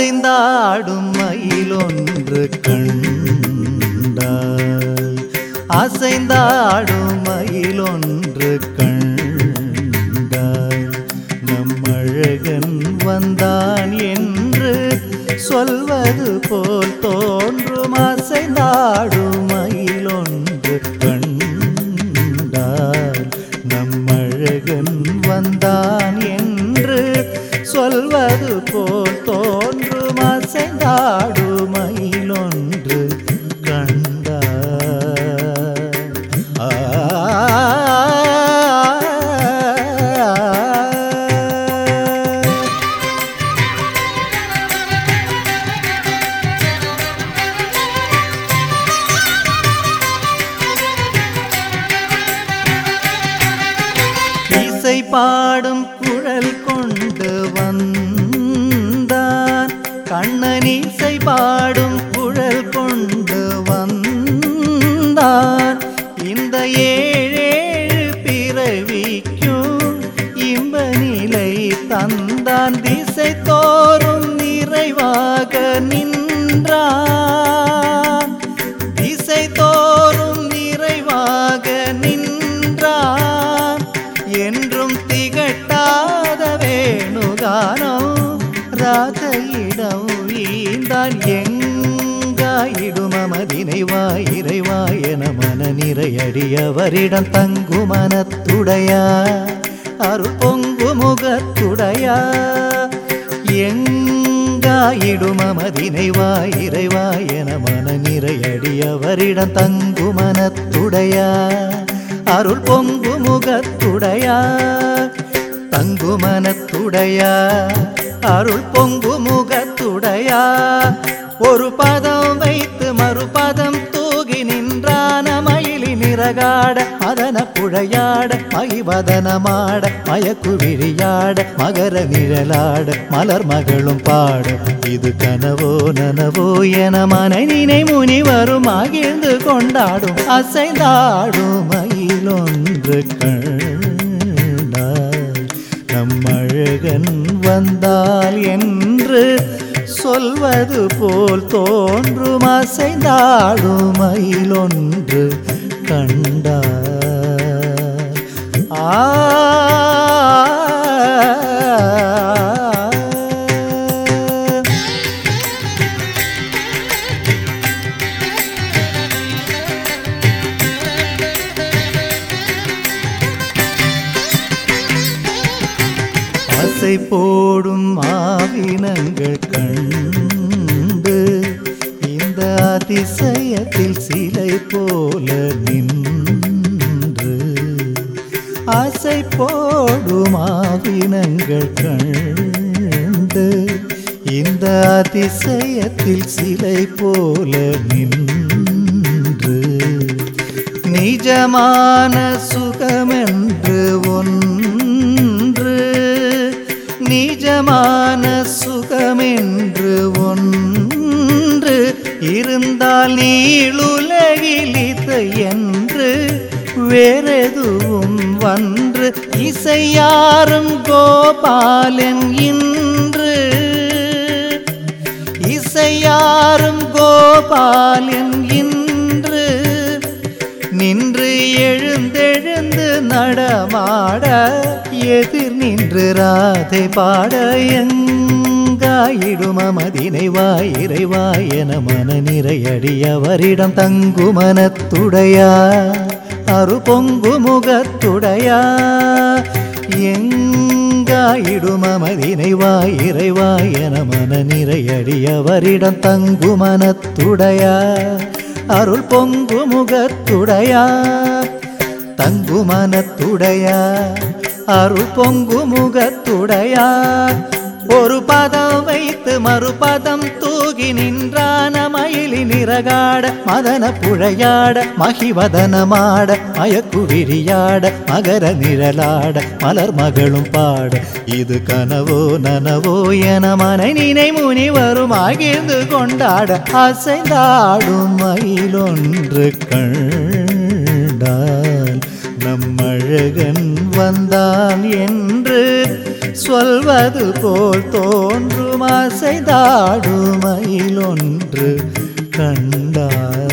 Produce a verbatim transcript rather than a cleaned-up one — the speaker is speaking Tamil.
அசைந்தாடும் மயிலொன்று கண்டால் அசைந்தாடும் மயிலொன்று கண்டால் நம் அழகன் வந்தான் என்று சொல்வது போல் தோன்றும். அசைந்தாடும் மயிலொன்று கண்டால் நம் அழகன் வந்தான் என்று சொல்வது போல் தோன்றும். அசைந்தாடும் மயிலொன்று கண்டால் ஆ இசை பாடும் குழல் கொண்டு வந்தான் கண்ணன். இசை பாடும் குழல் கொண்டு வந்தான் இந்த ஏழேழு பிறவிக்கும் இன்ப நிலை தந்தான். திசை தோறும் நிறைவாக நின்றான் திசை தோறும் நிறைவாக நின்றான் என்றும் திகட்டாத வேணுகானம் ராதையிடம் ஈந்தான். எங்காயிடும் அமதினை வாயிரைவாயன மன நிறையடியவரிடம் தங்கு மனத்துடையா அருள் பொங்கு முகத்துடையா. எங்காயிடும் அமதினை வாயிரைவாயன மன நிறையடியவரிடம் தங்கு மனத்துடையா அருள் பொங்கு முகத்துடையா. தங்கு மனத்துடையா அருள் பொங்கு முகத்துடையா. ஒரு பதம் வைத்து மறுபதம் தூகி நின்றான மயிலி நிறகாட மதன புழையாட மகிவதனமாட மயக்கு விழியாட மகர நிழலாட மலர் மகளும் பாட. இது கனவோ நனவோ என மனநினை முனி வரும் மகிழ்ந்து கொண்டாடும். அசைந்தாடும் மயிலொன்று கண்டால் நம் அழகன் வந்தால் என்று சொல்வது போல் தோன்றும். அசைந்தாடும் மயிலொன்று கண்டால் ஆ ஆசை போடும் ஆவினங்கள் கண்டு இந்த அதிசயத்தில் சிலை போல நின்று. ஆசை போடும் ஆவினங்கள் கண்டு இந்த அதிசயத்தில் சிலை போல நின்று. நிஜமான சுகமென்று ஒன்று நிஜமான சுகமென்று ஒன்று இருந்தால் நீளுலகிலிதை என்று வேறெதுவும் வன்று. இசையாரும் கோபாலன் இன்று இசையாரும் கோபாலன் இன்று நின்று எழுந்தெழுந்து நடமாட எதிர் நின்று ராதை பாட. எங்காயிடும் அமதினை வாயிரைவாயன மன நிறையடியவரிடம் தங்கு மனத்துடையா அரு பொங்கு முகத்துடையா. எங்காயிடும் அமதினை வாயிரைவாயன மன நிறையடியவரிடம் தங்கு மனத்துடையா அருள் பொங்கு முகத்துடையா. தங்கு மனத்துடையா அருள் பொங்கு முகத்துடையா. ஒரு பதம் வைத்து மறுபதம் தூகி நின்றான மயிலி நிறகாட மதன புழையாட மகிவதனமாட மயக்கு விழியாட மகர நிழலாட மலர் மகளும் பாட. இது கனவோ நனவோ என மனநினை முனி வரும் மகிழ்ந்து கொண்டாட. அசைந்தாடும் மயிலொன்று கண்டால் நம் அழகன் வந்தான் என்று சொல்வது போல் தோன்றும் அசைந்தாடும் மயிலொன்று கண்டார்.